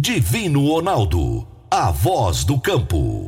Divino Ronaldo, a voz do campo.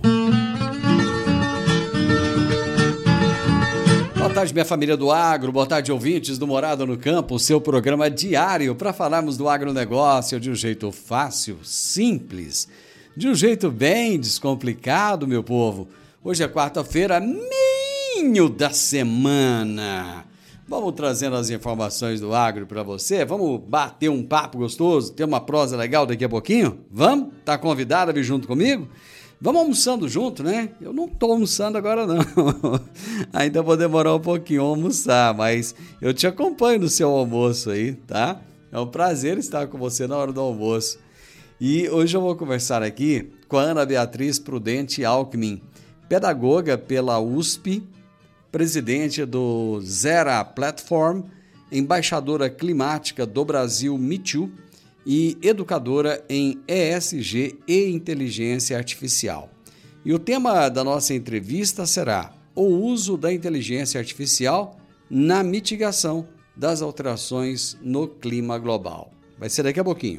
Boa tarde, minha família do agro, boa tarde, ouvintes do Morada no Campo, seu programa diário para falarmos do agronegócio de um jeito fácil, simples, de um jeito bem descomplicado, meu povo. Hoje é quarta-feira, meio da semana. Vamos trazendo as informações do agro para você, vamos bater um papo gostoso, ter uma prosa legal daqui a pouquinho? Vamos? Tá convidado a vir junto comigo? Vamos almoçando junto, né? Eu não tô almoçando agora não, ainda vou demorar um pouquinho a almoçar, mas eu te acompanho no seu almoço aí, tá? É um prazer estar com você na hora do almoço. E hoje eu vou conversar aqui com a Ana Beatriz Prudente Alckmin, pedagoga pela USP, presidente do Zera Platform, embaixadora climática do Brasil Me Too e educadora em ESG e inteligência artificial. E o tema da nossa entrevista será o uso da inteligência artificial na mitigação das alterações no clima global. Vai ser daqui a pouquinho.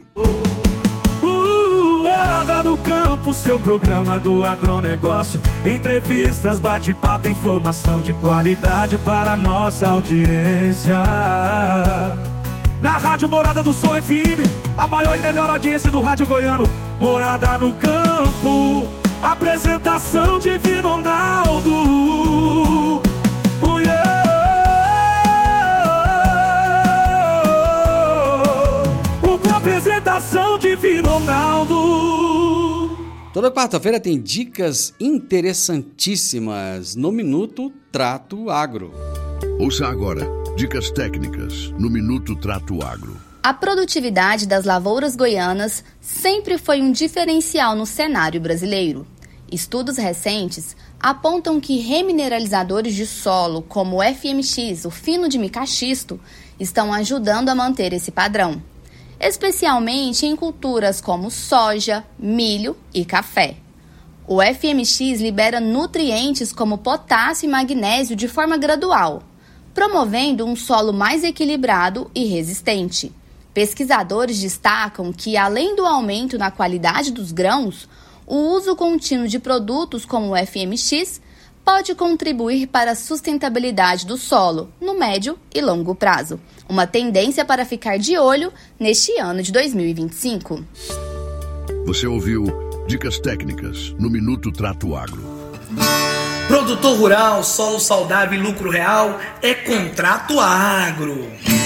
Morada no Campo, seu programa do agronegócio. Entrevistas, bate-papo, informação de qualidade para a nossa audiência. Na Rádio Morada do Sol FM, a maior e melhor audiência do rádio goiano. Morada no Campo, apresentação de Divino Ronaldo. Apresentação de Divino Ronaldo. Toda quarta-feira tem dicas interessantíssimas no Minuto Trato Agro. Ouça agora dicas técnicas no Minuto Trato Agro. A produtividade das lavouras goianas sempre foi um diferencial no cenário brasileiro. Estudos recentes apontam que remineralizadores de solo, como o FMX, o fino de micaxisto, estão ajudando a manter esse padrão, especialmente em culturas como soja, milho e café. O FMX libera nutrientes como potássio e magnésio de forma gradual, promovendo um solo mais equilibrado e resistente. Pesquisadores destacam que, além do aumento na qualidade dos grãos, o uso contínuo de produtos como o FMX pode contribuir para a sustentabilidade do solo no médio e longo prazo. Uma tendência para ficar de olho neste ano de 2025. Você ouviu dicas técnicas no Minuto Trato Agro. Produtor rural, solo saudável e lucro real é Contrato Agro.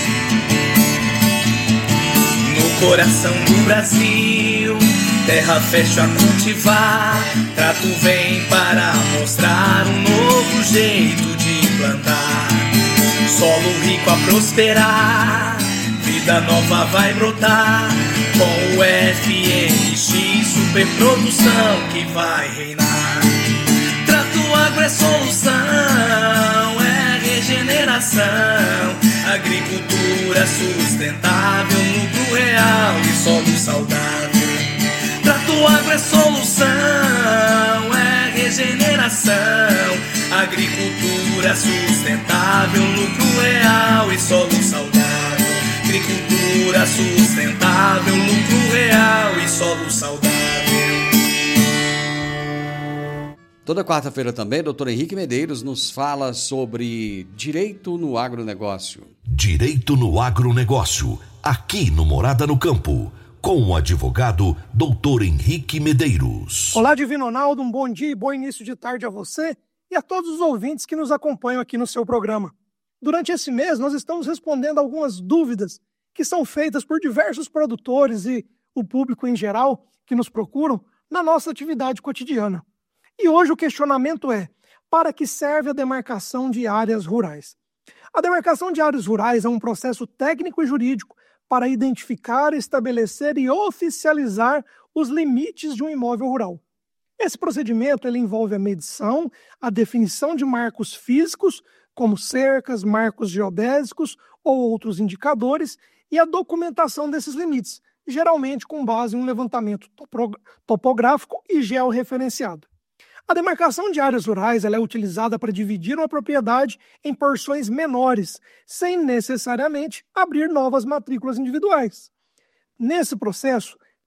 No coração do Brasil, terra fértil a cultivar. Trato vem para mostrar um novo jeito de plantar. Solo rico a prosperar, vida nova vai brotar. Com o FMX, superprodução que vai reinar. Trato Agro é solução, é regeneração. Agricultura sustentável, lucro real e solo saudável. Trato Agro é solução, é regeneração. Agricultura sustentável, lucro real e solo saudável. Agricultura sustentável, lucro real e solo saudável. Toda quarta-feira também, Dr. Henrique Medeiros nos fala sobre direito no agronegócio. Direito no agronegócio, aqui no Morada no Campo, com o advogado Dr. Henrique Medeiros. Olá, Divino Ronaldo, um bom dia e bom início de tarde a você e a todos os ouvintes que nos acompanham aqui no seu programa. Durante esse mês, nós estamos respondendo algumas dúvidas que são feitas por diversos produtores e o público em geral que nos procuram na nossa atividade cotidiana. E hoje o questionamento é: para que serve a demarcação de áreas rurais? A demarcação de áreas rurais é um processo técnico e jurídico para identificar, estabelecer e oficializar os limites de um imóvel rural. Esse procedimento ele envolve a medição, a definição de marcos físicos, como cercas, marcos geodésicos ou outros indicadores, e a documentação desses limites, geralmente com base em um levantamento topográfico e georreferenciado. A demarcação de áreas rurais ela é utilizada para dividir uma propriedade em porções menores, sem necessariamente abrir novas matrículas individuais. Nesse processo,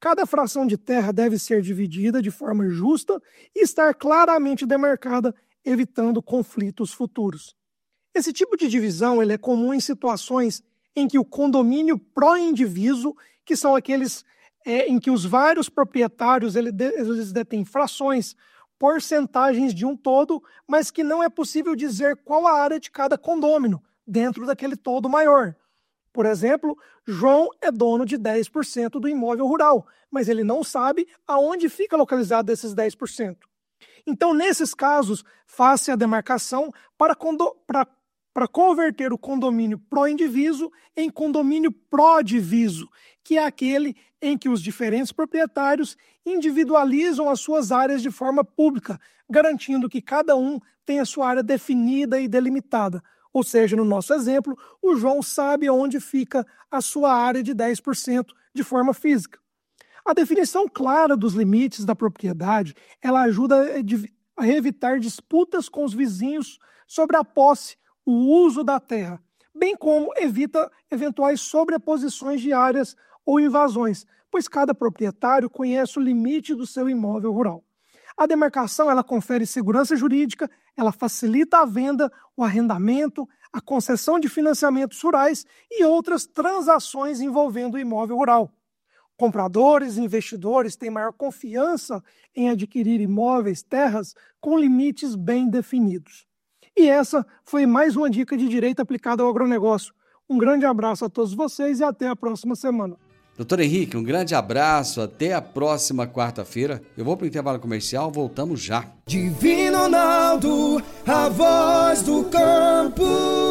Cada fração de terra deve ser dividida de forma justa e estar claramente demarcada, evitando conflitos futuros. Esse tipo de divisão ele é comum em situações em que o condomínio pró-indiviso, que são aqueles em que os vários proprietários eles detêm frações, porcentagens de um todo, mas que não é possível dizer qual a área de cada condômino dentro daquele todo maior. Por exemplo, João é dono de 10% do imóvel rural, mas ele não sabe aonde fica localizado esses 10%. Então, nesses casos, faz-se a demarcação para converter o condomínio pró-indiviso em condomínio pró-diviso, que é aquele em que os diferentes proprietários individualizam as suas áreas de forma pública, garantindo que cada um tenha sua área definida e delimitada. Ou seja, no nosso exemplo, o João sabe onde fica a sua área de 10% de forma física. A definição clara dos limites da propriedade, ela ajuda a evitar disputas com os vizinhos sobre a posse, o uso da terra, bem como evita eventuais sobreposições de áreas ou invasões, pois cada proprietário conhece o limite do seu imóvel rural. A demarcação ela confere segurança jurídica, ela facilita a venda, o arrendamento, a concessão de financiamentos rurais e outras transações envolvendo o imóvel rural. Compradores e investidores têm maior confiança em adquirir imóveis, terras com limites bem definidos. E essa foi mais uma dica de direito aplicado ao agronegócio. Um grande abraço a todos vocês e até a próxima semana. Doutor Henrique, um grande abraço, até a próxima quarta-feira. Eu vou para o intervalo comercial, voltamos já. Divino Ronaldo, a voz do campo.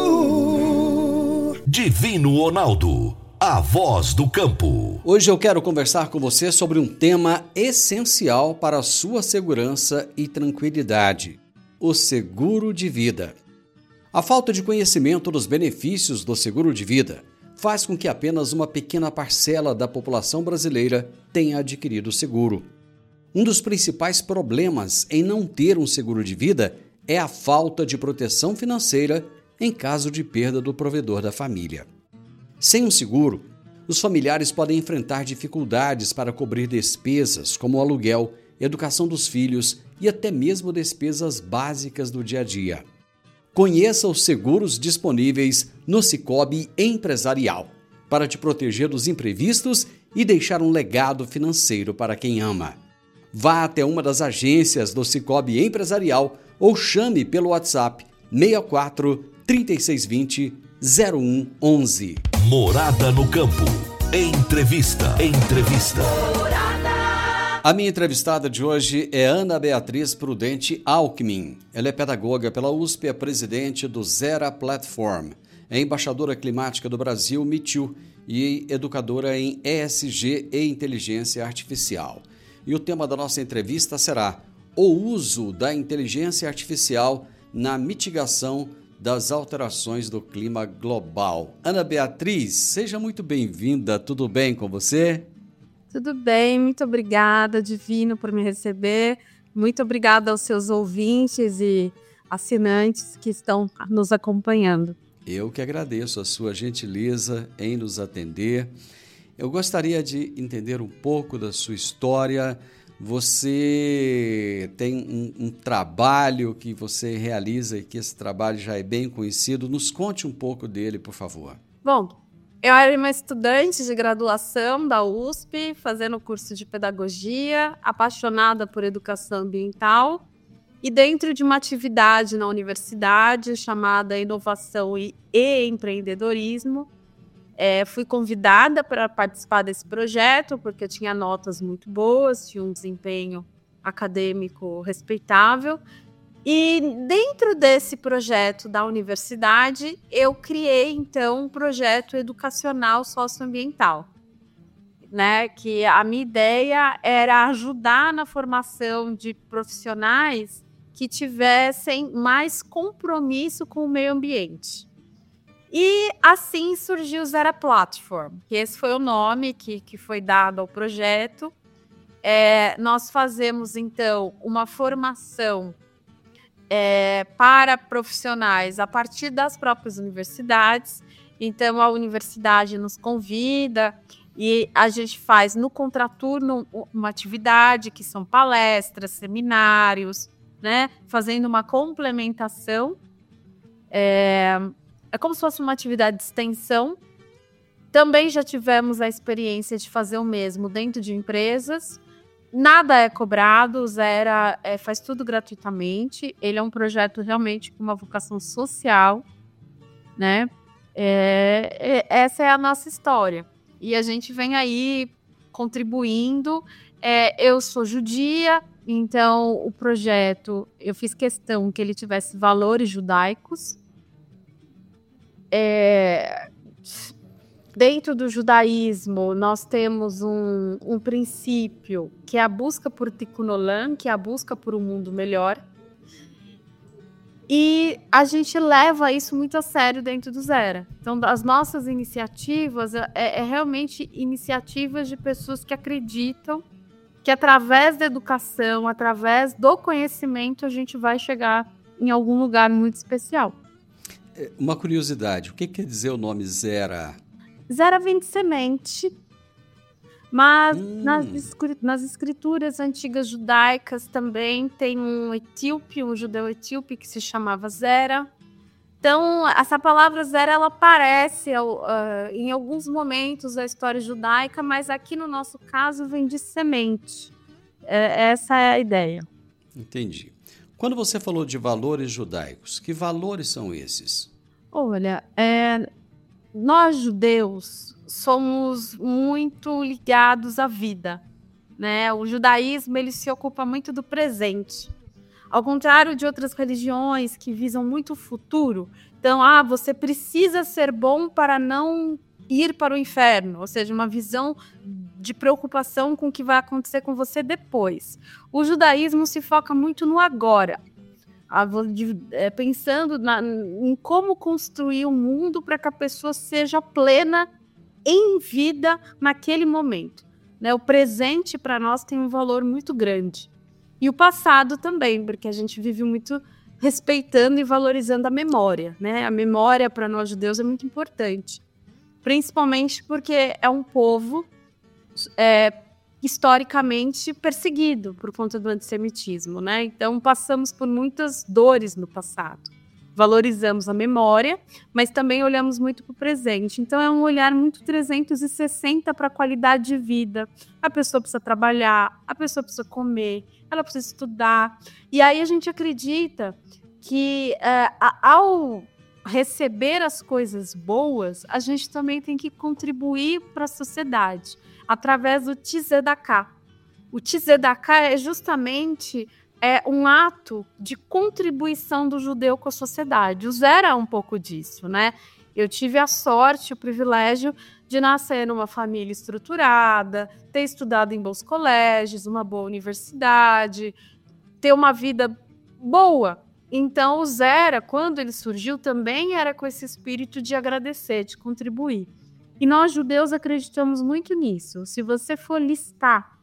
Divino Ronaldo, a voz do campo. Hoje eu quero conversar com você sobre um tema essencial para a sua segurança e tranquilidade: o seguro de vida. A falta de conhecimento dos benefícios do seguro de vida faz com que apenas uma pequena parcela da população brasileira tenha adquirido o seguro. Um dos principais problemas em não ter um seguro de vida é a falta de proteção financeira em caso de perda do provedor da família. Sem um seguro, os familiares podem enfrentar dificuldades para cobrir despesas como o aluguel, educação dos filhos e até mesmo despesas básicas do dia a dia. Conheça os seguros disponíveis no Sicoob Empresarial para te proteger dos imprevistos e deixar um legado financeiro para quem ama. Vá até uma das agências do Sicoob Empresarial ou chame pelo WhatsApp 64 3620 0111. Morada no campo. Entrevista. A minha entrevistada de hoje é Ana Beatriz Prudente Alckmin. Ela é pedagoga pela USP, é presidente do Zera Platform, é embaixadora climática do Brasil, MeToo, e educadora em ESG e Inteligência Artificial. E o tema da nossa entrevista será o uso da inteligência artificial na mitigação das alterações do clima global. Ana Beatriz, seja muito bem-vinda, tudo bem com você? Tudo bem, muito obrigada, Divino, por me receber. Muito obrigada aos seus ouvintes e assinantes que estão nos acompanhando. Eu que agradeço a sua gentileza em nos atender. Eu gostaria de entender um pouco da sua história. Você tem um trabalho que você realiza e que esse trabalho já é bem conhecido. Nos conte um pouco dele, por favor. Bom, eu era uma estudante de graduação da USP, fazendo curso de pedagogia, apaixonada por educação ambiental, e dentro de uma atividade na universidade chamada Inovação e Empreendedorismo, fui convidada para participar desse projeto, porque eu tinha notas muito boas, tinha um desempenho acadêmico respeitável. E dentro desse projeto da universidade, eu criei, então, um projeto educacional socioambiental, né? Que a minha ideia era ajudar na formação de profissionais que tivessem mais compromisso com o meio ambiente. E assim surgiu o Zera Platform, que esse foi o nome que foi dado ao projeto. Nós fazemos, então, uma formação para profissionais a partir das próprias universidades. Então, a universidade nos convida E a gente faz no contraturno uma atividade que são palestras, seminários, né? Fazendo uma complementação. É como se fosse uma atividade de extensão. Também já tivemos a experiência de fazer o mesmo dentro de empresas. Nada é cobrado, o Zera faz tudo gratuitamente. Ele é um projeto realmente com uma vocação social, né? Essa é a nossa história. E a gente vem aí contribuindo. Eu sou judia, então o projeto, eu fiz questão que ele tivesse valores judaicos. Dentro do judaísmo, nós temos um princípio que é a busca por Tikkun Olam, que é a busca por um mundo melhor. E a gente leva isso muito a sério dentro do Zera. Então, as nossas iniciativas realmente iniciativas de pessoas que acreditam que através da educação, através do conhecimento, a gente vai chegar em algum lugar muito especial. Uma curiosidade, o que quer dizer o nome Zera? Zera vem de semente, mas nas escrituras antigas judaicas também tem um judeu etíope que se chamava Zera. Então, essa palavra Zera, ela aparece em alguns momentos da história judaica, mas aqui no nosso caso vem de semente. Essa é a ideia. Entendi. Quando você falou de valores judaicos, que valores são esses? Olha, nós judeus somos muito ligados à vida, né? O judaísmo, ele se ocupa muito do presente. Ao contrário de outras religiões que visam muito o futuro. Então, você precisa ser bom para não ir para o inferno. Ou seja, uma visão de preocupação com o que vai acontecer com você depois. O judaísmo se foca muito no agora. Pensando em como construir um mundo para que a pessoa seja plena em vida naquele momento, né? O presente para nós tem um valor muito grande. E o passado também, porque a gente vive muito respeitando e valorizando a memória, né? A memória para nós judeus é muito importante, principalmente porque é um povo historicamente perseguido por conta do antissemitismo, né? Então, passamos por muitas dores no passado. Valorizamos a memória, mas também olhamos muito para o presente. Então, é um olhar muito 360 para a qualidade de vida. A pessoa precisa trabalhar, a pessoa precisa comer, ela precisa estudar. E aí a gente acredita que ao receber as coisas boas, a gente também tem que contribuir para a sociedade através do Tzedakah. O Tzedakah é justamente um ato de contribuição do judeu com a sociedade. O Zera é um pouco disso, né? Eu tive a sorte, o privilégio de nascer numa família estruturada, ter estudado em bons colégios, uma boa universidade, ter uma vida boa. Então, o Zera, quando ele surgiu, também era com esse espírito de agradecer, de contribuir. E nós, judeus, acreditamos muito nisso. Se você for listar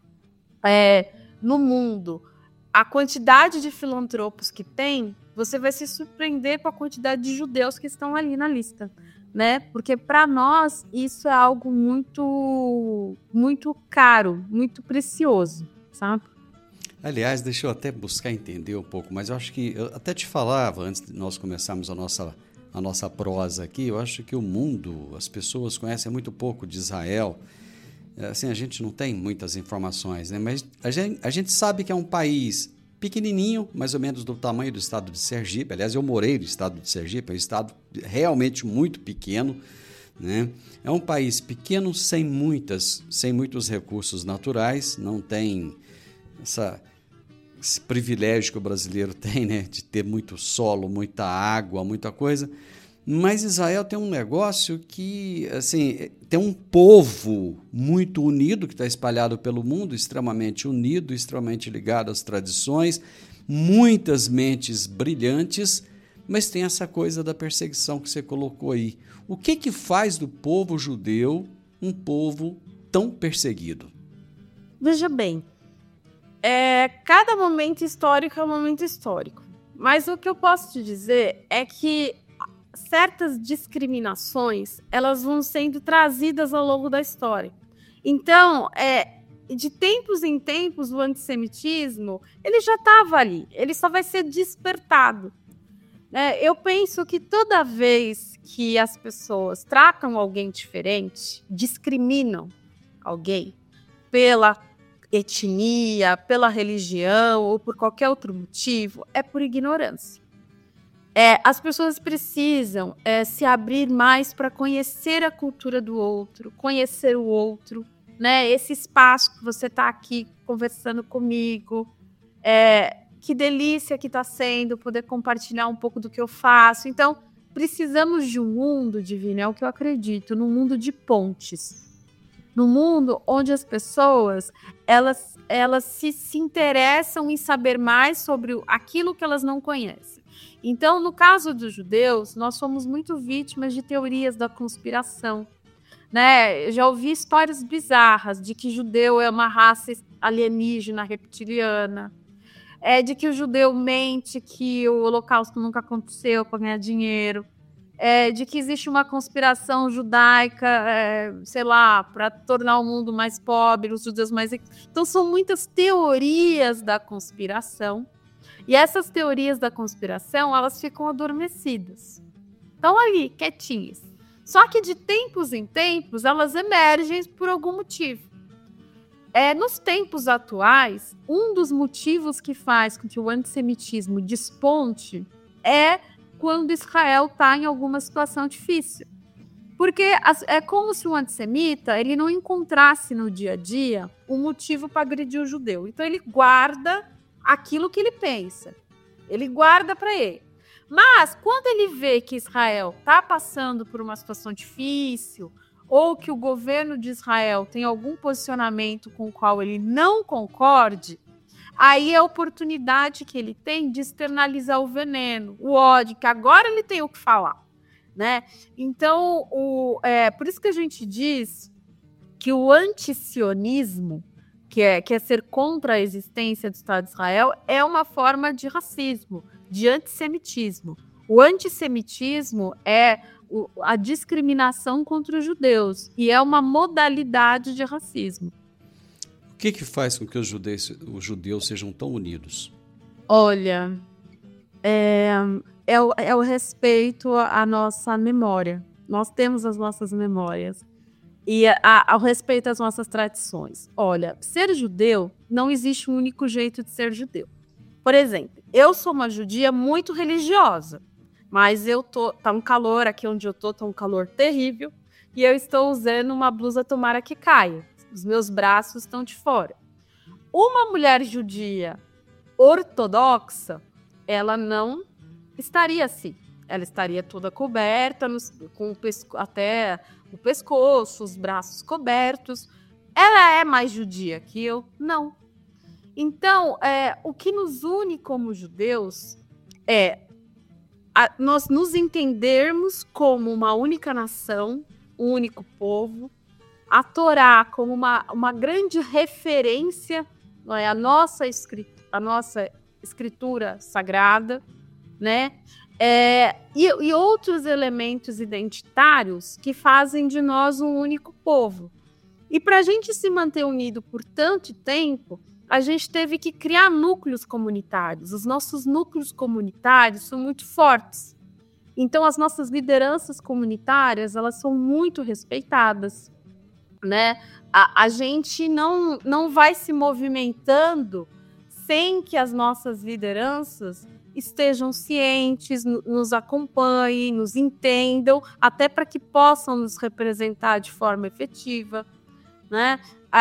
no mundo a quantidade de filantropos que tem, você vai se surpreender com a quantidade de judeus que estão ali na lista, né? Porque para nós isso é algo muito, muito caro, muito precioso, sabe? Aliás, deixa eu até buscar entender um pouco, mas eu acho que eu até te falava antes de nós começarmos a nossa prosa aqui, eu acho que o mundo, as pessoas conhecem muito pouco de Israel. Assim, a gente não tem muitas informações, né? Mas a gente sabe que é um país pequenininho, mais ou menos do tamanho do estado de Sergipe. Aliás, eu morei no estado de Sergipe, é um estado realmente muito pequeno, né? É um país pequeno, sem muitos recursos naturais, não tem esse privilégio que o brasileiro tem, né? De ter muito solo, muita água, muita coisa. Mas Israel tem um negócio que, assim, tem um povo muito unido, que está espalhado pelo mundo, extremamente unido, extremamente ligado às tradições, muitas mentes brilhantes, mas tem essa coisa da perseguição que você colocou aí. O que faz do povo judeu um povo tão perseguido? Veja bem, cada momento histórico é um momento histórico, mas o que eu posso te dizer é que certas discriminações, elas vão sendo trazidas ao longo da história. Então, de tempos em tempos, o antissemitismo ele já estava ali, ele só vai ser despertado. Eu penso que toda vez que as pessoas tratam alguém diferente, discriminam alguém pela etnia, pela religião ou por qualquer outro motivo, é por ignorância. As pessoas precisam se abrir mais para conhecer a cultura do outro, conhecer o outro, né? Esse espaço que você está aqui conversando comigo, que delícia que está sendo poder compartilhar um pouco do que eu faço. Então, precisamos de um mundo, Divino, é o que eu acredito, num mundo de pontes. Num mundo onde as pessoas elas se interessam em saber mais sobre aquilo que elas não conhecem. Então, no caso dos judeus, nós somos muito vítimas de teorias da conspiração. Né? Eu já ouvi histórias bizarras de que judeu é uma raça alienígena reptiliana, de que o judeu mente que o Holocausto nunca aconteceu para ganhar dinheiro, de que existe uma conspiração judaica, sei lá, para tornar o mundo mais pobre, os judeus mais ricos. Então, são muitas teorias da conspiração, e essas teorias da conspiração, elas ficam adormecidas. Estão ali, quietinhas. Só que de tempos em tempos, elas emergem por algum motivo. Nos tempos atuais, um dos motivos que faz com que o antissemitismo desponte é quando Israel está em alguma situação difícil. Porque é como se o antissemita ele não encontrasse no dia a dia um motivo para agredir o judeu. Então ele guarda aquilo que ele pensa. Ele guarda para ele. Mas quando ele vê que Israel está passando por uma situação difícil, ou que o governo de Israel tem algum posicionamento com o qual ele não concorde, aí é a oportunidade que ele tem de externalizar o veneno, o ódio, que agora ele tem o que falar, né? Então, por isso que a gente diz que o antisionismo, que é ser contra a existência do Estado de Israel, é uma forma de racismo, de antissemitismo. O antissemitismo é a discriminação contra os judeus e é uma modalidade de racismo. O que faz com que os judeus sejam tão unidos? Olha, é o respeito à nossa memória. Nós temos as nossas memórias e ao respeito às nossas tradições. Olha, ser judeu, não existe um único jeito de ser judeu. Por exemplo, eu sou uma judia muito religiosa, mas tá um calor aqui onde eu tô, tá um calor terrível, e eu estou usando uma blusa tomara que caia. Os meus braços estão de fora. Uma mulher judia ortodoxa, ela não estaria assim. Ela estaria toda coberta, até o pescoço, os braços cobertos. Ela é mais judia que eu? Não. Então, o que nos une como judeus é nós nos entendermos como uma única nação, um único povo, a Torá como uma grande referência, não é? a nossa escritura sagrada, né? E outros elementos identitários que fazem de nós um único povo. E para a gente se manter unido por tanto tempo, a gente teve que criar núcleos comunitários. Os nossos núcleos comunitários são muito fortes. Então, as nossas lideranças comunitárias, elas são muito respeitadas, né? A gente não vai se movimentando sem que as nossas lideranças estejam cientes, nos acompanhem, nos entendam, até para que possam nos representar de forma efetiva, né?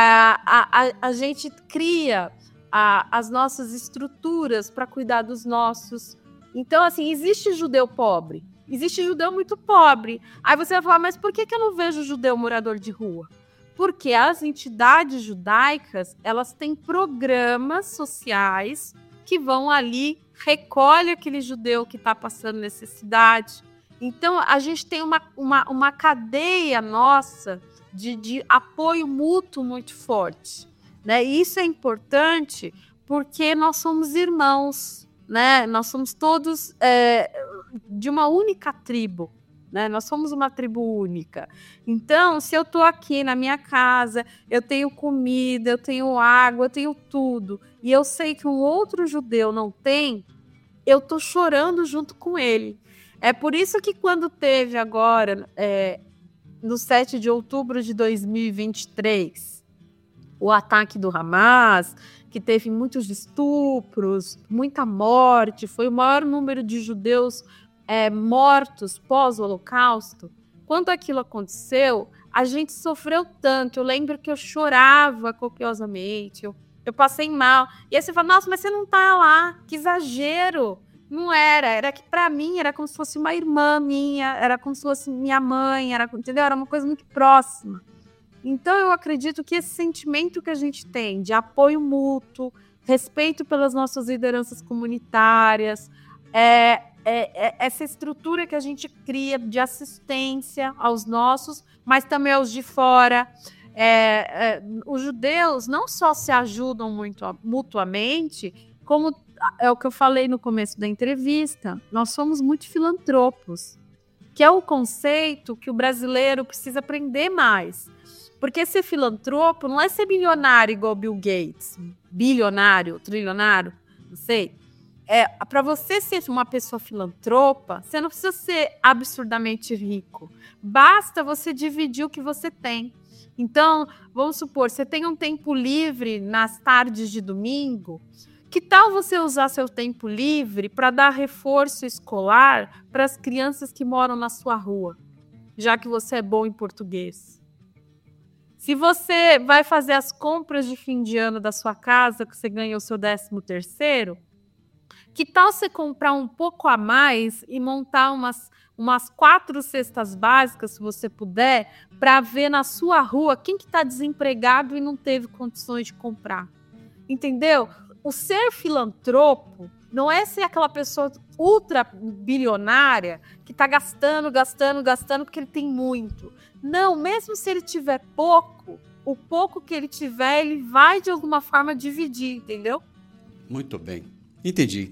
A gente cria as nossas estruturas para cuidar dos nossos. Então, assim, existe judeu pobre, existe judeu muito pobre. Aí você vai falar, mas por que eu não vejo judeu morador de rua? Porque as entidades judaicas, elas têm programas sociais que vão ali, recolhe aquele judeu que está passando necessidade. Então, a gente tem uma cadeia nossa de apoio mútuo muito forte, né? E isso é importante porque nós somos irmãos, né? Nós somos todos de uma única tribo, né? Nós somos uma tribo única. Então, se eu estou aqui na minha casa, eu tenho comida, eu tenho água, eu tenho tudo, e eu sei que um outro judeu não tem, eu estou chorando junto com ele. É por isso que quando teve agora, no 7 de outubro de 2023, o ataque do Hamas, que teve muitos estupros, muita morte, foi o maior número de judeus mortos pós-Holocausto. Quando aquilo aconteceu, a gente sofreu tanto. Eu lembro que eu chorava copiosamente, eu passei mal. E aí você fala, nossa, mas você não tá lá, que exagero. Não era que para mim era como se fosse uma irmã minha, era como se fosse minha mãe, entendeu? Era uma coisa muito próxima. Então eu acredito que esse sentimento que a gente tem de apoio mútuo, respeito pelas nossas lideranças comunitárias, essa estrutura que a gente cria de assistência aos nossos, mas também aos de fora. Os judeus não só se ajudam muito mutuamente, como é o que eu falei no começo da entrevista, nós somos muito filantropos, que é o conceito que o brasileiro precisa aprender mais. Porque ser filantropo não é ser bilionário igual Bill Gates, bilionário, trilionário, não sei. Para você ser uma pessoa filantropa, você não precisa ser absurdamente rico. Basta você dividir o que você tem. Então, vamos supor, você tem um tempo livre nas tardes de domingo. Que tal você usar seu tempo livre para dar reforço escolar para as crianças que moram na sua rua, já que você é bom em português? Se você vai fazer as compras de fim de ano da sua casa, que você ganha o seu 13º, que tal você comprar um pouco a mais e montar umas 4 cestas básicas, se você puder, para ver na sua rua quem que está desempregado e não teve condições de comprar? Entendeu? O ser filantropo não é ser aquela pessoa ultra bilionária que está gastando porque ele tem muito. Não, mesmo se ele tiver pouco, o pouco que ele tiver, ele vai de alguma forma dividir, entendeu? Muito bem, entendi.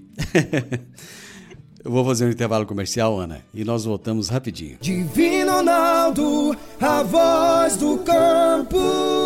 Eu vou fazer um intervalo comercial, Ana, e nós voltamos rapidinho. Divino Ronaldo, a voz do campo.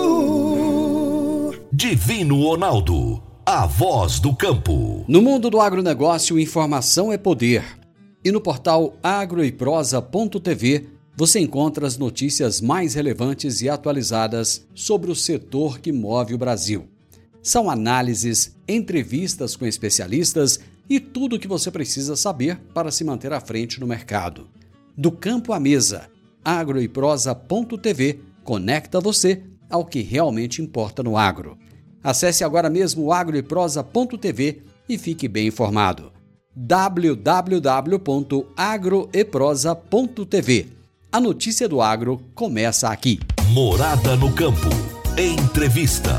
Divino Ronaldo, a voz do campo. No mundo do agronegócio, informação é poder. E no portal agroeprosa.tv você encontra as notícias mais relevantes e atualizadas sobre o setor que move o Brasil. São análises, entrevistas com especialistas e tudo o que você precisa saber para se manter à frente no mercado. Do campo à mesa, agroeprosa.tv conecta você ao que realmente importa no agro. Acesse agora mesmo o agroeprosa.tv e fique bem informado. www.agroeprosa.tv. A notícia do agro começa aqui. Morada no campo. Entrevista.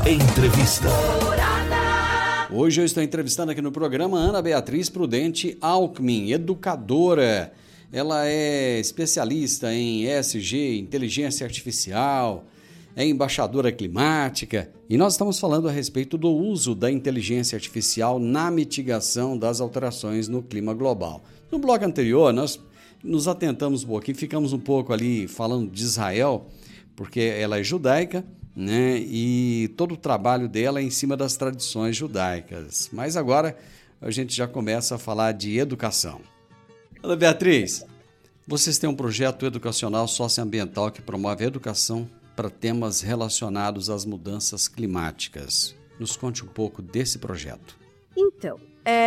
Hoje eu estou entrevistando aqui no programa Ana Beatriz Prudente Alckmin, educadora. Ela é especialista em ESG, inteligência artificial, é embaixadora climática e nós estamos falando a respeito do uso da inteligência artificial na mitigação das alterações no clima global. No bloco anterior, nós nos atentamos um pouquinho, ficamos um pouco ali falando de Israel, porque ela é judaica, né? E todo o trabalho dela é em cima das tradições judaicas. Mas agora a gente já começa a falar de educação. Ana Beatriz, vocês têm um projeto educacional socioambiental que promove a educação para temas relacionados às mudanças climáticas. Nos conte um pouco desse projeto. Então,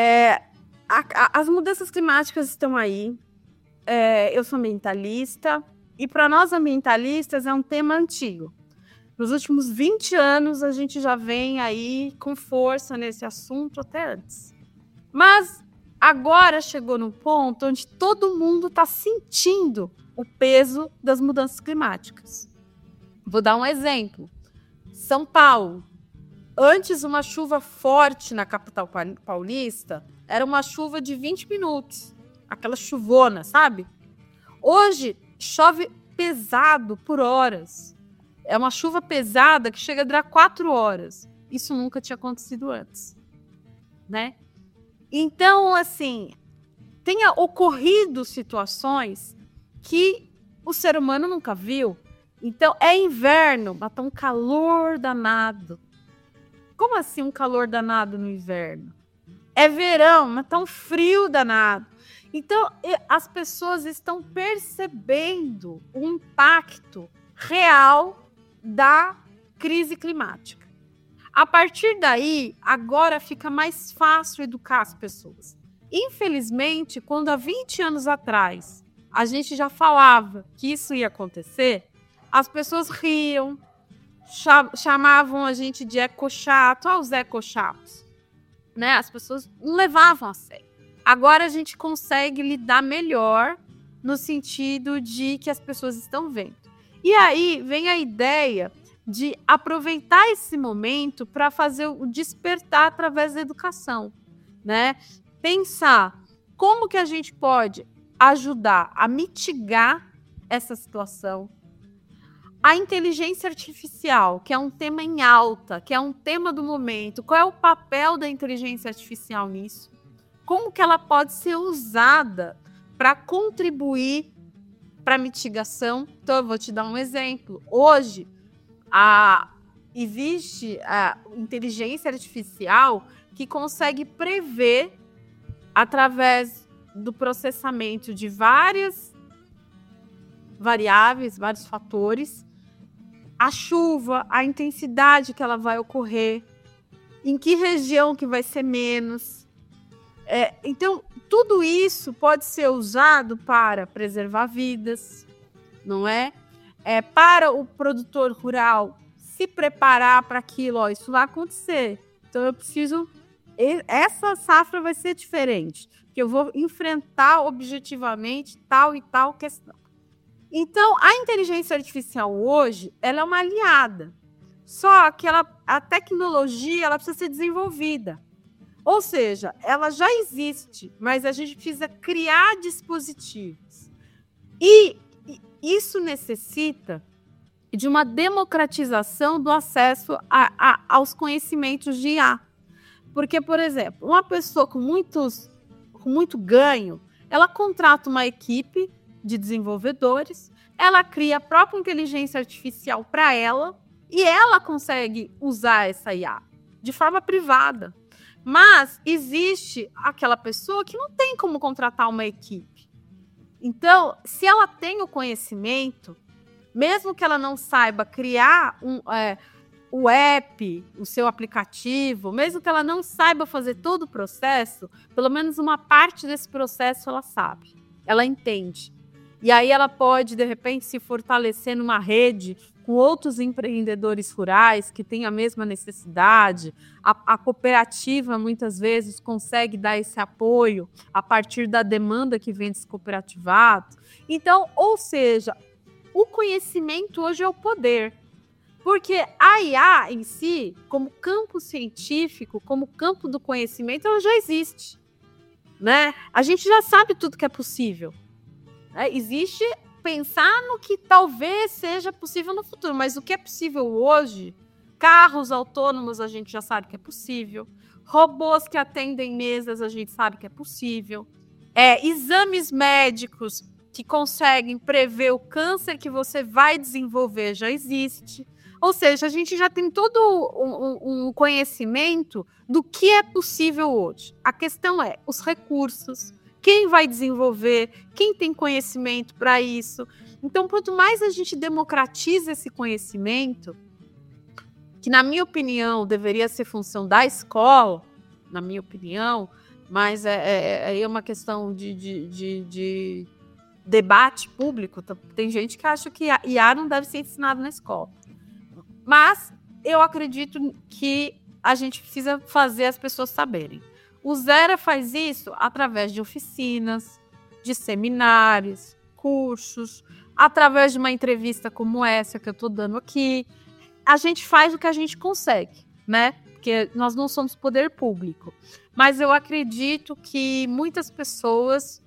as mudanças climáticas estão aí. Eu sou ambientalista e para nós ambientalistas é um tema antigo. Nos últimos 20 anos a gente já vem aí com força nesse assunto até antes. Mas agora chegou num ponto onde todo mundo está sentindo o peso das mudanças climáticas. Vou dar um exemplo. São Paulo. Antes, uma chuva forte na capital paulista era uma chuva de 20 minutos. Aquela chuvona, sabe? Hoje, chove pesado por horas. É uma chuva pesada que chega a durar 4 horas. Isso nunca tinha acontecido antes, né? Então, assim, tenha ocorrido situações que o ser humano nunca viu. Então, é inverno, mas tá um calor danado. Como assim um calor danado no inverno? É verão, mas tá um frio danado. Então, as pessoas estão percebendo o impacto real da crise climática. A partir daí, agora fica mais fácil educar as pessoas. Infelizmente, quando há 20 anos atrás a gente já falava que isso ia acontecer, as pessoas riam, chamavam a gente de ecochato, os ecochatos, né? As pessoas não levavam a sério. Agora a gente consegue lidar melhor no sentido de que as pessoas estão vendo. E aí vem a ideia de aproveitar esse momento para fazer o despertar através da educação, né? Pensar como que a gente pode ajudar a mitigar essa situação. A inteligência artificial, que é um tema em alta, que é um tema do momento, qual é o papel da inteligência artificial nisso? Como que ela pode ser usada para contribuir para a mitigação? Então, eu vou te dar um exemplo. Hoje, existe a inteligência artificial que consegue prever, através do processamento de várias variáveis, vários fatores, a chuva, a intensidade que ela vai ocorrer, em que região que vai ser menos. Então, tudo isso pode ser usado para preservar vidas, não é? Para o produtor rural se preparar para aquilo, isso vai acontecer. Então, eu preciso... Essa safra vai ser diferente, que eu vou enfrentar objetivamente tal e tal questão. Então, a inteligência artificial hoje, ela é uma aliada. Só que a tecnologia ela precisa ser desenvolvida. Ou seja, ela já existe, mas a gente precisa criar dispositivos. E isso necessita de uma democratização do acesso aos conhecimentos de IA. Porque, por exemplo, uma pessoa com muito ganho, ela contrata uma equipe de desenvolvedores, ela cria a própria inteligência artificial para ela e ela consegue usar essa IA de forma privada. Mas existe aquela pessoa que não tem como contratar uma equipe. Então, se ela tem o conhecimento, mesmo que ela não saiba criar o app, o seu aplicativo, mesmo que ela não saiba fazer todo o processo, pelo menos uma parte desse processo ela sabe, ela entende. E aí ela pode, de repente, se fortalecer numa rede com outros empreendedores rurais que têm a mesma necessidade. A cooperativa, muitas vezes, consegue dar esse apoio a partir da demanda que vem desse cooperativado. Então, ou seja, o conhecimento hoje é o poder. Porque a IA em si, como campo científico, como campo do conhecimento, ela já existe, né? A gente já sabe tudo que é possível. Existe pensar no que talvez seja possível no futuro, mas o que é possível hoje, carros autônomos a gente já sabe que é possível, robôs que atendem mesas a gente sabe que é possível, exames médicos que conseguem prever o câncer que você vai desenvolver já existe. Ou seja, a gente já tem todo um conhecimento do que é possível hoje. A questão é os recursos, quem vai desenvolver, quem tem conhecimento para isso. Então, quanto mais a gente democratiza esse conhecimento, que na minha opinião deveria ser função da escola, na minha opinião, mas é uma questão de debate público. Tem gente que acha que a IA não deve ser ensinada na escola. Mas eu acredito que a gente precisa fazer as pessoas saberem. O Zera faz isso através de oficinas, de seminários, cursos, através de uma entrevista como essa que eu estou dando aqui. A gente faz o que a gente consegue, né? Porque nós não somos poder público. Mas eu acredito que muitas pessoas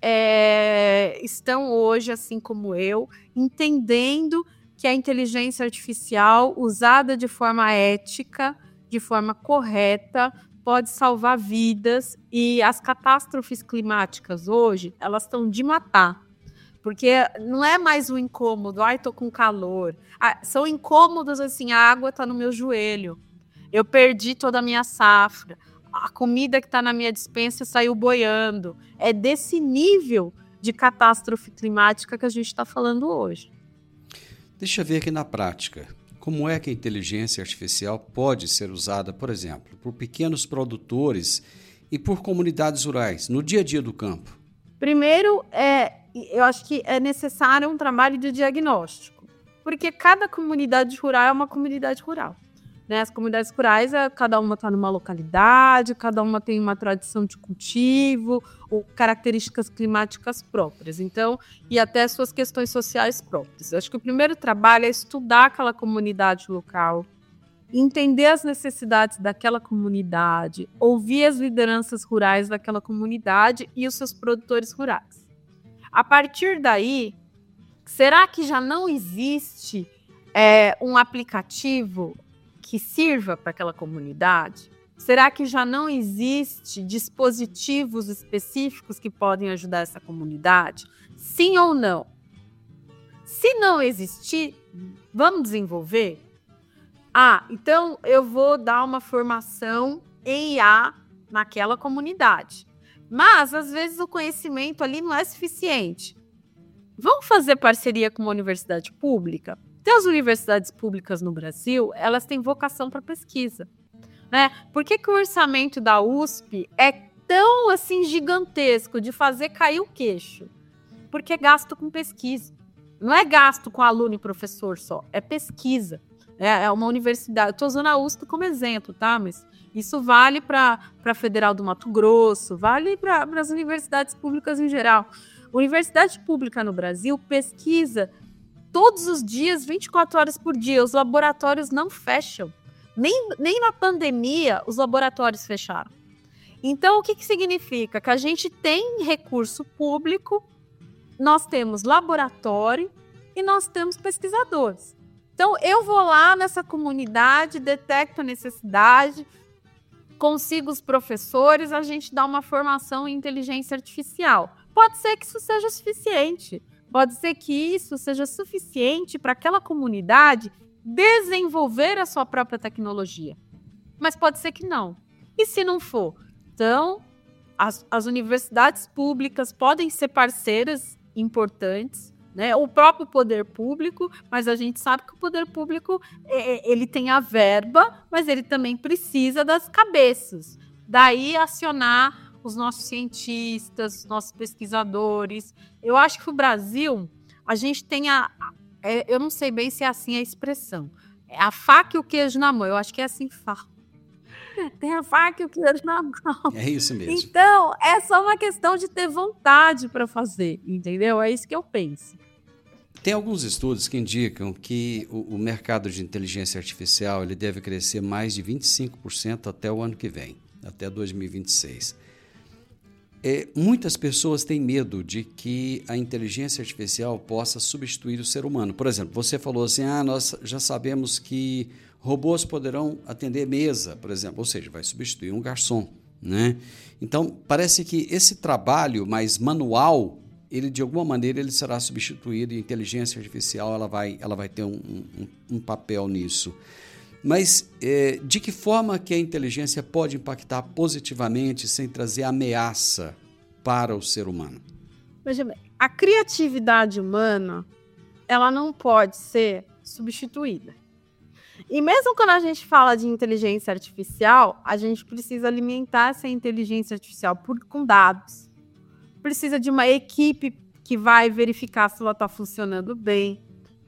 estão hoje, assim como eu, entendendo que a inteligência artificial, usada de forma ética, de forma correta, pode salvar vidas. E as catástrofes climáticas hoje, elas estão de matar. Porque não é mais um incômodo, ai, tô com calor. São incômodos assim, a água tá no meu joelho, eu perdi toda a minha safra, a comida que está na minha despensa saiu boiando. É desse nível de catástrofe climática que a gente está falando hoje. Deixa eu ver aqui na prática. Como é que a inteligência artificial pode ser usada, por exemplo, por pequenos produtores e por comunidades rurais, no dia a dia do campo? Primeiro, eu acho que é necessário um trabalho de diagnóstico, porque cada comunidade rural é uma comunidade rural. Né? As comunidades rurais, cada uma está numa localidade, cada uma tem uma tradição de cultivo, ou características climáticas próprias, então, e até suas questões sociais próprias. Eu acho que o primeiro trabalho é estudar aquela comunidade local, entender as necessidades daquela comunidade, ouvir as lideranças rurais daquela comunidade e os seus produtores rurais. A partir daí, será que já não existe um aplicativo que sirva para aquela comunidade? Será que já não existe dispositivos específicos que podem ajudar essa comunidade? Sim ou não? Se não existir, vamos desenvolver? Então eu vou dar uma formação em IA naquela comunidade. Mas, às vezes, o conhecimento ali não é suficiente. Vamos fazer parceria com uma universidade pública? Então, as universidades públicas no Brasil, elas têm vocação para pesquisa, né? Por que o orçamento da USP é tão assim gigantesco de fazer cair o queixo? Porque é gasto com pesquisa. Não é gasto com aluno e professor só, é pesquisa. É uma universidade. Eu estou usando a USP como exemplo, tá? Mas isso vale para a Federal do Mato Grosso, vale para as universidades públicas em geral. Universidade pública no Brasil pesquisa todos os dias, 24 horas por dia. Os laboratórios não fecham. Nem na pandemia os laboratórios fecharam. Então, o que significa? Que a gente tem recurso público, nós temos laboratório e nós temos pesquisadores. Então, eu vou lá nessa comunidade, detecto a necessidade, consigo os professores, a gente dá uma formação em inteligência artificial. Pode ser que isso seja suficiente. Pode ser que isso seja suficiente para aquela comunidade desenvolver a sua própria tecnologia. Mas pode ser que não. E se não for? Então, as universidades públicas podem ser parceiras importantes, né? O próprio poder público, mas a gente sabe que o poder público ele tem a verba, mas ele também precisa das cabeças. Daí acionar os nossos cientistas, os nossos pesquisadores. Eu acho que o Brasil, a gente tem eu não sei bem se é assim a expressão, é a faca e o queijo na mão. Eu acho que é assim que fala. Tem a faca e o queijo na mão. É isso mesmo. Então, é só uma questão de ter vontade para fazer, entendeu? É isso que eu penso. Tem alguns estudos que indicam que o mercado de inteligência artificial ele deve crescer mais de 25% até o ano que vem, até 2026. Muitas pessoas têm medo de que a inteligência artificial possa substituir o ser humano. Por exemplo, você falou assim, nós já sabemos que robôs poderão atender mesa, por exemplo, ou seja, vai substituir um garçom, né? Então, parece que esse trabalho mais manual, ele de alguma maneira ele será substituído e a inteligência artificial ela vai ter um papel nisso. Mas de que forma que a inteligência pode impactar positivamente sem trazer ameaça para o ser humano? Veja bem, a criatividade humana ela não pode ser substituída. E mesmo quando a gente fala de inteligência artificial, a gente precisa alimentar essa inteligência artificial com dados. Precisa de uma equipe que vai verificar se ela está funcionando bem,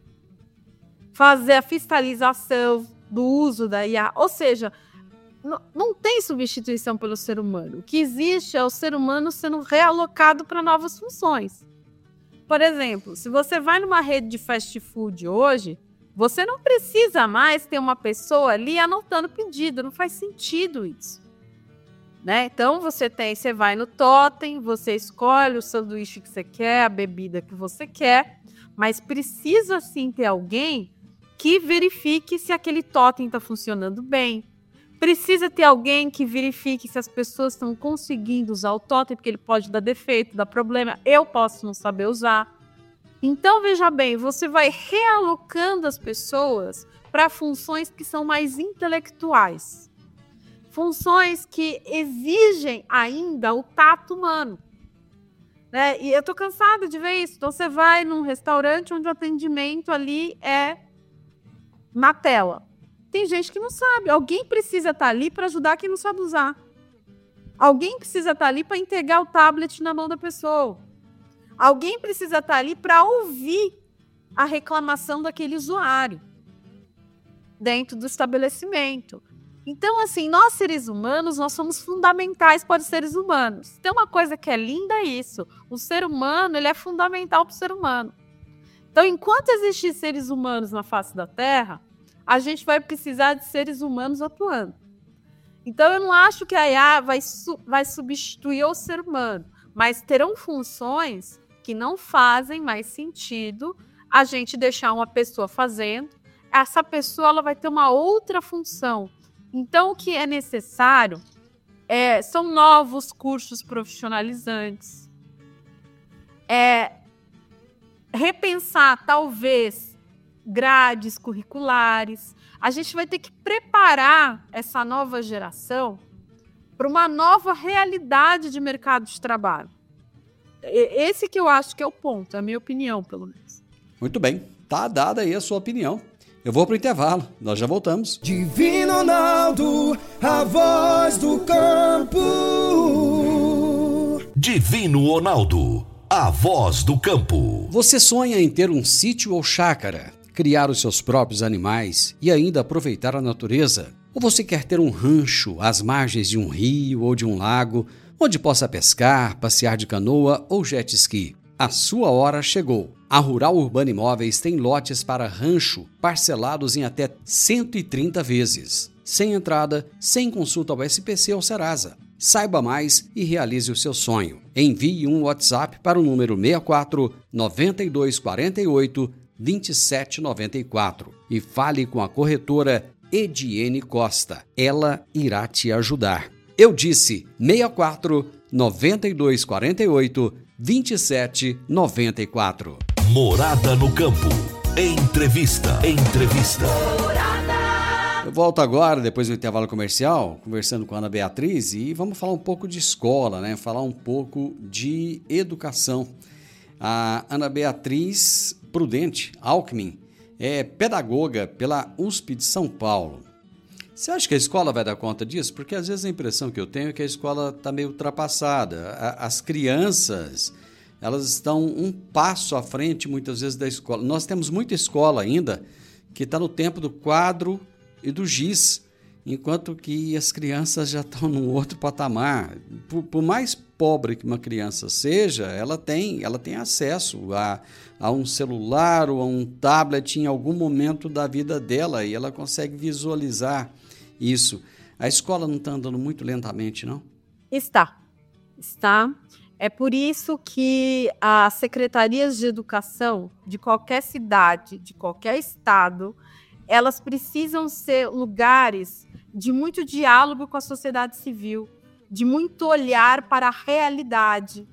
fazer a fiscalização do uso da IA. Ou seja, não tem substituição pelo ser humano. O que existe é o ser humano sendo realocado para novas funções. Por exemplo, se você vai numa rede de fast food hoje, você não precisa mais ter uma pessoa ali anotando pedido, não faz sentido isso. Né? Então, você vai no totem, você escolhe o sanduíche que você quer, a bebida que você quer, mas precisa sim ter alguém que verifique se aquele totem está funcionando bem. Precisa ter alguém que verifique se as pessoas estão conseguindo usar o totem, porque ele pode dar defeito, dar problema. Eu posso não saber usar. Então, veja bem, você vai realocando as pessoas para funções que são mais intelectuais. Funções que exigem ainda o tato humano. Né? E eu tô cansada de ver isso. Então, você vai num restaurante onde o atendimento ali é na tela. Tem gente que não sabe. Alguém precisa estar ali para ajudar quem não sabe usar. Alguém precisa estar ali para entregar o tablet na mão da pessoa. Alguém precisa estar ali para ouvir a reclamação daquele usuário dentro do estabelecimento. Então, assim, nós seres humanos, nós somos fundamentais para os seres humanos. Tem uma coisa que é linda, é isso. O ser humano, ele é fundamental para o ser humano. Então, enquanto existir seres humanos na face da Terra, a gente vai precisar de seres humanos atuando. Então, eu não acho que a IA vai substituir o ser humano, mas terão funções que não fazem mais sentido a gente deixar uma pessoa fazendo. Essa pessoa ela vai ter uma outra função. Então, o que é necessário são novos cursos profissionalizantes. Repensar, talvez, grades curriculares. A gente vai ter que preparar essa nova geração para uma nova realidade de mercado de trabalho. Esse que eu acho que é o ponto, é a minha opinião, pelo menos. Muito bem, tá dada aí a sua opinião. Eu vou pro intervalo, nós já voltamos. Divino Ronaldo, a voz do campo. Divino Ronaldo, a voz do campo. Você sonha em ter um sítio ou chácara, criar os seus próprios animais e ainda aproveitar a natureza? Ou você quer ter um rancho às margens de um rio ou de um lago, onde possa pescar, passear de canoa ou jet ski? A sua hora chegou. A Rural Urbana Imóveis tem lotes para rancho parcelados em até 130 vezes. Sem entrada, sem consulta ao SPC ou Serasa. Saiba mais e realize o seu sonho. Envie um WhatsApp para o número 64 9248 2794 e fale com a corretora Ediene Costa. Ela irá te ajudar. Eu disse 64 9248 2794. Morada no campo. Entrevista. Eu volto agora, depois do intervalo comercial, conversando com a Ana Beatriz, e vamos falar um pouco de escola, né? Falar um pouco de educação. A Ana Beatriz Prudente Alckmin é pedagoga pela USP de São Paulo. Você acha que a escola vai dar conta disso? Porque às vezes a impressão que eu tenho é que a escola está meio ultrapassada. As crianças, elas estão um passo à frente muitas vezes da escola. Nós temos muita escola ainda que está no tempo do quadro e do giz, enquanto que as crianças já estão num outro patamar. Por mais pobre que uma criança seja, ela tem acesso a um celular ou a um tablet em algum momento da vida dela e ela consegue visualizar isso. A escola não está andando muito lentamente, não? Está. É por isso que as secretarias de educação de qualquer cidade, de qualquer estado, elas precisam ser lugares de muito diálogo com a sociedade civil, de muito olhar para a realidade.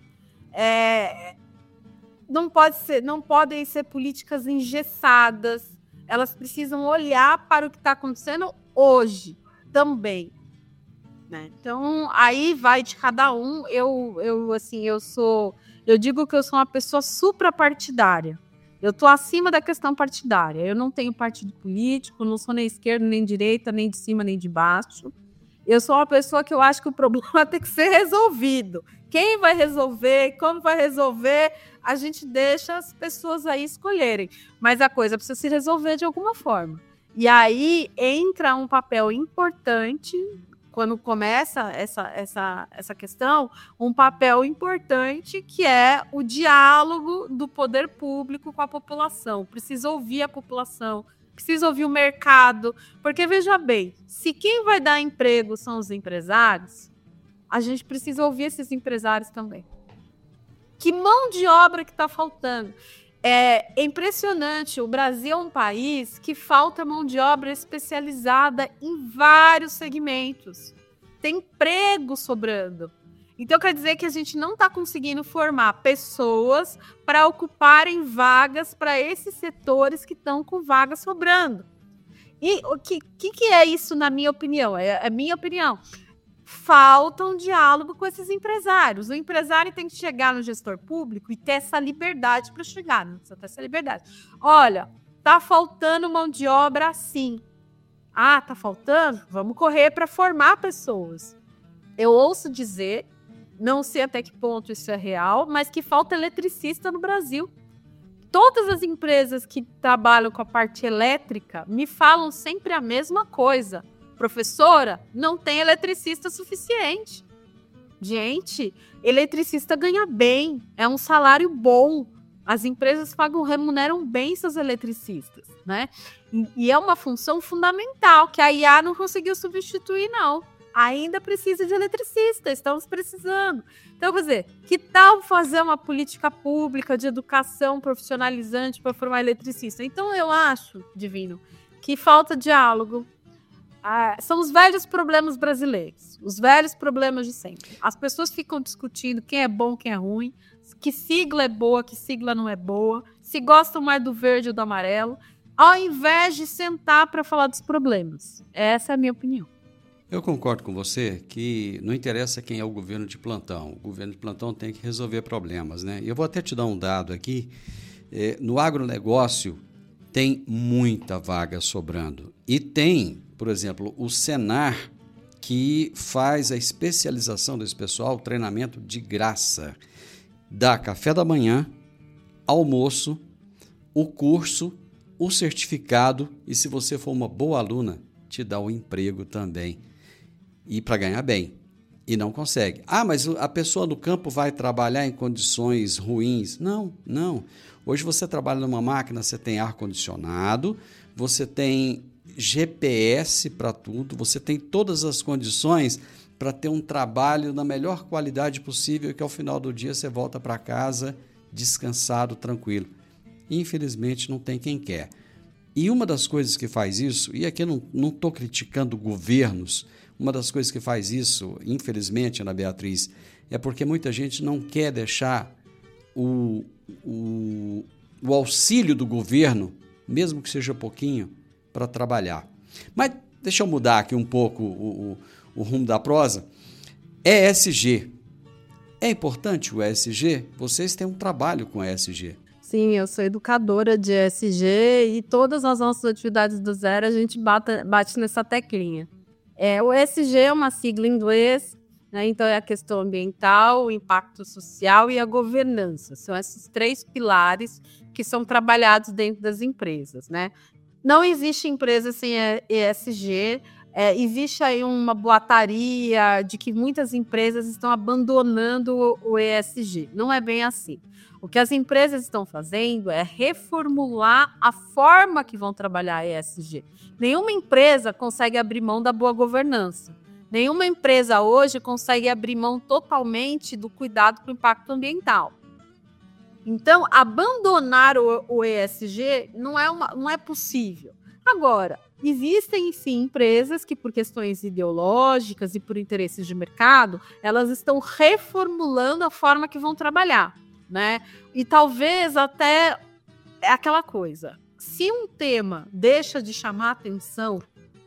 Não podem ser políticas engessadas, elas precisam olhar para o que está acontecendo hoje também. Né? Então, aí vai de cada um. Eu digo que eu sou uma pessoa suprapartidária. Eu estou acima da questão partidária. Eu não tenho partido político, não sou nem esquerda, nem direita, nem de cima, nem de baixo. Eu sou uma pessoa que eu acho que o problema tem que ser resolvido. Quem vai resolver, como vai resolver, a gente deixa as pessoas aí escolherem. Mas a coisa precisa se resolver de alguma forma. E aí entra um papel importante, quando começa essa questão, um papel importante que é o diálogo do poder público com a população. Precisa ouvir a população, precisa ouvir o mercado, porque veja bem, se quem vai dar emprego são os empresários, a gente precisa ouvir esses empresários também. Que mão de obra que está faltando? É impressionante, o Brasil é um país que falta mão de obra especializada em vários segmentos. Tem emprego sobrando. Então, quer dizer que a gente não está conseguindo formar pessoas para ocuparem vagas para esses setores que estão com vagas sobrando. E o que é isso, na minha opinião? É minha opinião. Falta um diálogo com esses empresários. O empresário tem que chegar no gestor público e ter essa liberdade para chegar. Não precisa ter essa liberdade. Olha, tá faltando mão de obra assim. Ah, tá faltando? Vamos correr para formar pessoas. Eu ouço dizer, não sei até que ponto isso é real, mas que falta eletricista no Brasil. Todas as empresas que trabalham com a parte elétrica me falam sempre a mesma coisa. Professora, não tem eletricista suficiente. Gente, eletricista ganha bem, é um salário bom. As empresas remuneram bem seus eletricistas, né? E é uma função fundamental que a IA não conseguiu substituir, não. Ainda precisa de eletricista, estamos precisando. Então, quer dizer, que tal fazer uma política pública de educação profissionalizante para formar eletricista? Então, eu acho, Divino, que falta diálogo. São os velhos problemas brasileiros, os velhos problemas de sempre. As pessoas ficam discutindo quem é bom, quem é ruim, que sigla é boa, que sigla não é boa, se gostam mais do verde ou do amarelo, ao invés de sentar para falar dos problemas. Essa é a minha opinião. Eu concordo com você que não interessa quem é o governo de plantão. O governo de plantão tem que resolver problemas, né? Eu vou até te dar um dado aqui. No agronegócio tem muita vaga sobrando. E tem, por exemplo, o Senar, que faz a especialização desse pessoal, o treinamento de graça. Dá café da manhã, almoço, o curso, o certificado e, se você for uma boa aluna, te dá o emprego também. E para ganhar bem. E não consegue. Ah, mas a pessoa no campo vai trabalhar em condições ruins. Não, não. Hoje você trabalha numa máquina, você tem ar-condicionado, você tem GPS para tudo, você tem todas as condições para ter um trabalho na melhor qualidade possível, que ao final do dia você volta para casa descansado, tranquilo. Infelizmente não tem quem quer. E uma das coisas que faz isso, e aqui eu não estou criticando governos, uma das coisas que faz isso, infelizmente, Ana Beatriz, é porque muita gente não quer deixar o auxílio do governo, mesmo que seja pouquinho, para trabalhar. Mas deixa eu mudar aqui um pouco o rumo da prosa. ESG. É importante o ESG? Vocês têm um trabalho com ESG. Sim, eu sou educadora de ESG e todas as nossas atividades do zero a gente bate nessa teclinha. O ESG é uma sigla em inglês, né? Então é a questão ambiental, o impacto social e a governança. São esses 3 pilares que são trabalhados dentro das empresas, né? Não existe empresa sem ESG. Existe aí uma boataria de que muitas empresas estão abandonando o ESG. Não é bem assim. O que as empresas estão fazendo é reformular a forma que vão trabalhar ESG. Nenhuma empresa consegue abrir mão da boa governança. Nenhuma empresa hoje consegue abrir mão totalmente do cuidado com o impacto ambiental. Então, abandonar o ESG não é possível. Agora, existem sim empresas que, por questões ideológicas e por interesses de mercado, elas estão reformulando a forma que vão trabalhar, né? E talvez até é aquela coisa. Se um tema deixa de chamar atenção,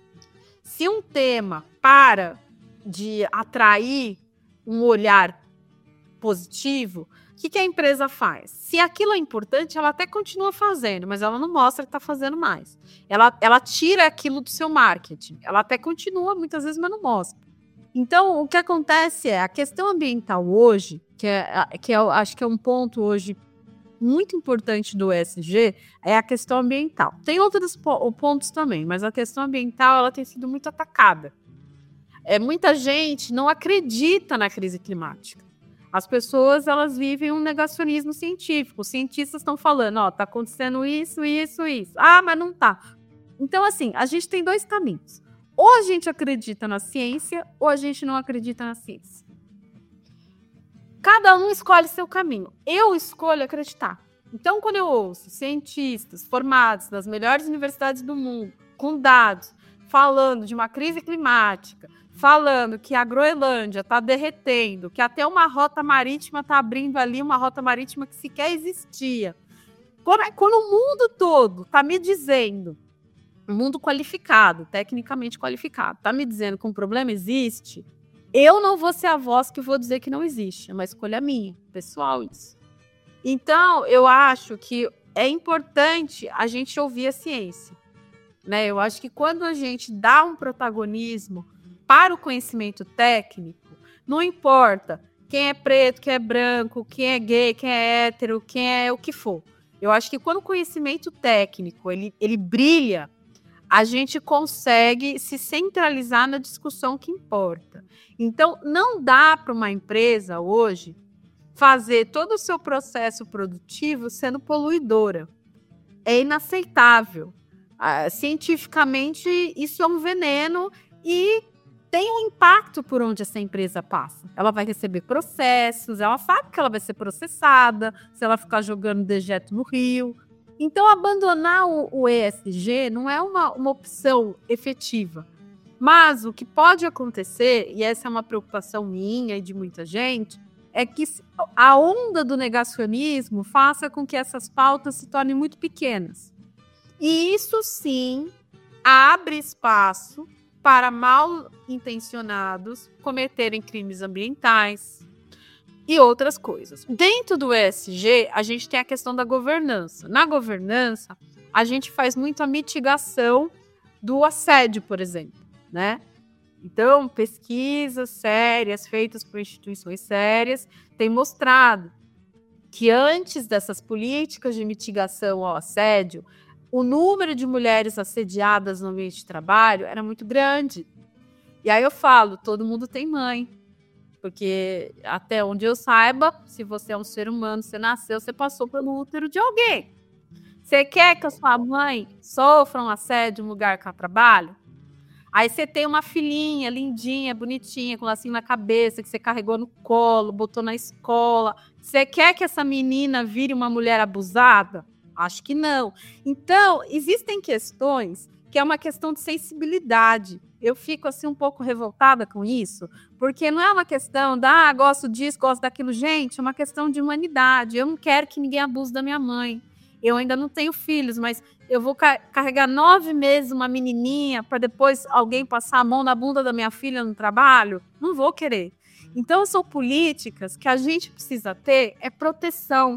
se um tema para de atrair um olhar positivo, o que a empresa faz? Se aquilo é importante, ela até continua fazendo, mas ela não mostra que está fazendo mais. Ela tira aquilo do seu marketing. Ela até continua, muitas vezes, mas não mostra. Então, o que acontece é, a questão ambiental hoje, que eu acho que é um ponto hoje muito importante do ESG, é a questão ambiental. Tem outros pontos também, mas a questão ambiental ela tem sido muito atacada. Muita gente não acredita na crise climática. As pessoas, elas vivem um negacionismo científico. Os cientistas estão falando, tá acontecendo isso, isso, isso. Ah, mas não tá. Então, assim, a gente tem 2 caminhos. Ou a gente acredita na ciência, ou a gente não acredita na ciência. Cada um escolhe seu caminho. Eu escolho acreditar. Então, quando eu ouço cientistas formados nas melhores universidades do mundo, com dados, falando de uma crise climática, falando que a Groenlândia está derretendo, que até uma rota marítima está abrindo ali, uma rota marítima que sequer existia. Quando o mundo todo está me dizendo, um mundo qualificado, tecnicamente qualificado, está me dizendo que um problema existe, eu não vou ser a voz que vou dizer que não existe. É uma escolha minha, pessoal, isso. Então, eu acho que é importante a gente ouvir a ciência, né? Eu acho que quando a gente dá um protagonismo para o conhecimento técnico, não importa quem é preto, quem é branco, quem é gay, quem é hétero, quem é o que for. Eu acho que quando o conhecimento técnico ele brilha, a gente consegue se centralizar na discussão que importa. Então, não dá para uma empresa hoje fazer todo o seu processo produtivo sendo poluidora. É inaceitável. Cientificamente, isso é um veneno e tem um impacto por onde essa empresa passa. Ela vai receber processos, ela sabe que ela vai ser processada se ela ficar jogando dejeto no rio. Então, abandonar o ESG não é uma opção efetiva. Mas o que pode acontecer, e essa é uma preocupação minha e de muita gente, é que a onda do negacionismo faça com que essas pautas se tornem muito pequenas. E isso, sim, abre espaço para mal intencionados cometerem crimes ambientais e outras coisas. Dentro do ESG, a gente tem a questão da governança. Na governança, a gente faz muito a mitigação do assédio, por exemplo, né? Então, pesquisas sérias, feitas por instituições sérias, têm mostrado que antes dessas políticas de mitigação ao assédio, o número de mulheres assediadas no ambiente de trabalho era muito grande. E aí eu falo, todo mundo tem mãe. Porque até onde eu saiba, se você é um ser humano, você nasceu, você passou pelo útero de alguém. Você quer que a sua mãe sofra um assédio no lugar que ela trabalha? Aí você tem uma filhinha lindinha, bonitinha, com lacinho na cabeça, que você carregou no colo, botou na escola. Você quer que essa menina vire uma mulher abusada? Acho que não. Então, existem questões que é uma questão de sensibilidade. Eu fico assim um pouco revoltada com isso, porque não é uma questão da gosto disso, gosto daquilo. Gente, é uma questão de humanidade. Eu não quero que ninguém abuse da minha mãe. Eu ainda não tenho filhos, mas eu vou carregar 9 meses uma menininha para depois alguém passar a mão na bunda da minha filha no trabalho? Não vou querer. Então, são políticas que a gente precisa ter, é proteção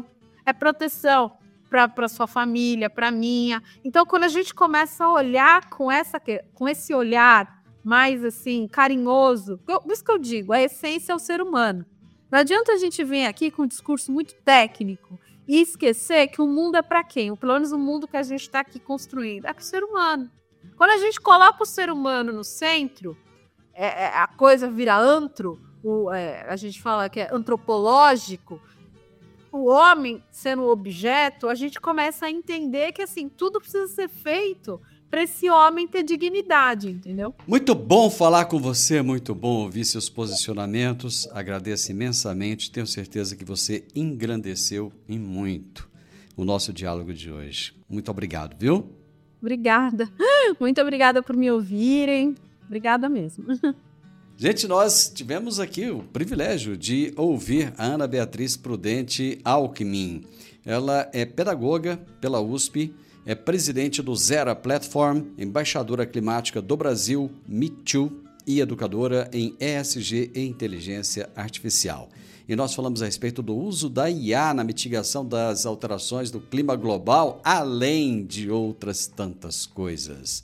para sua família, para a minha. Então, quando a gente começa a olhar com esse olhar mais assim, carinhoso, por isso que eu digo, a essência é o ser humano. Não adianta a gente vir aqui com um discurso muito técnico e esquecer que o mundo é para quem? Ou pelo menos o mundo que a gente está aqui construindo é para o ser humano. Quando a gente coloca o ser humano no centro, a coisa vira a gente fala que é antropológico, o homem sendo o objeto, a gente começa a entender que assim, tudo precisa ser feito para esse homem ter dignidade, entendeu? Muito bom falar com você, muito bom ouvir seus posicionamentos. Agradeço imensamente, tenho certeza que você engrandeceu em muito o nosso diálogo de hoje. Muito obrigado, viu? Obrigada. Muito obrigada por me ouvirem. Obrigada mesmo. Gente, nós tivemos aqui o privilégio de ouvir a Ana Beatriz Prudente Alckmin. Ela é pedagoga pela USP, é presidente do Zera Platform, embaixadora climática do Brasil, Me Too, e educadora em ESG e inteligência artificial. E nós falamos a respeito do uso da IA na mitigação das alterações do clima global, além de outras tantas coisas.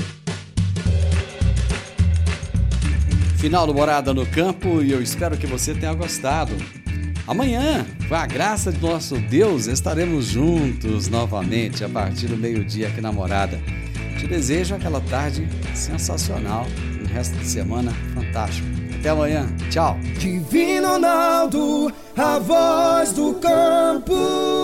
Final do Morada no Campo, e eu espero que você tenha gostado. Amanhã, com a graça de nosso Deus, estaremos juntos novamente a partir do meio-dia aqui na Morada. Te desejo aquela tarde sensacional, um resto de semana fantástico. Até amanhã, tchau. Divino Ronaldo, a voz do campo.